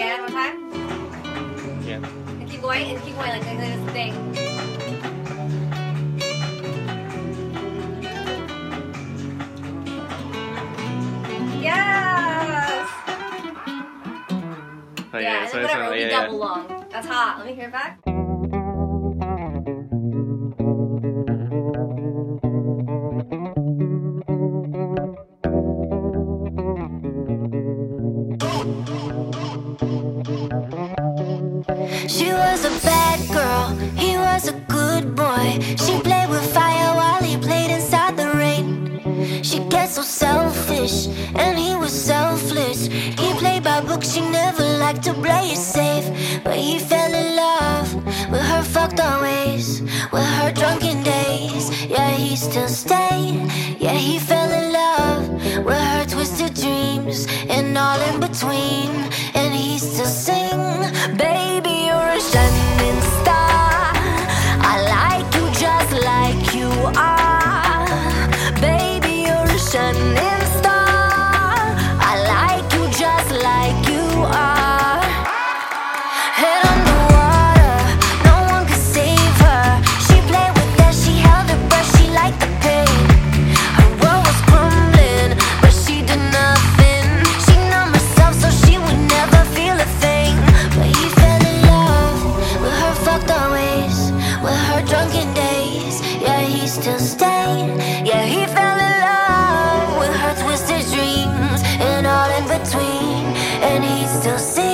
again, one time. Yeah. And keep going, like this thing. Yes! Oh, Yeah, and then whatever, it'll be double long. That's hot. Let me hear it back. She was a bad girl, he was a good boy. She played with fire while he played inside the rain. She gets so selfish, and he was selfless. He played by books, she never liked to play it safe. But he fell in love with her fucked up ways, with her drunken days. Yeah, he still stayed. Yeah, he fell in love with her twisted dreams and all in between. And he still sing, baby, you're a shining star. I like you just like you are. Baby, you're a shining star. I like you just like you are. Head underwater, no one could save her. She played with air, she held her breath, she liked the pain. Her world was crumbling, but she did nothing. She numbed herself so she would never feel a thing. But he fell in love with her fucked up ways, with her drunken days. Yeah, he still stayed. Yeah, he fell in love with her twisted dreams and all in between. And he still sings.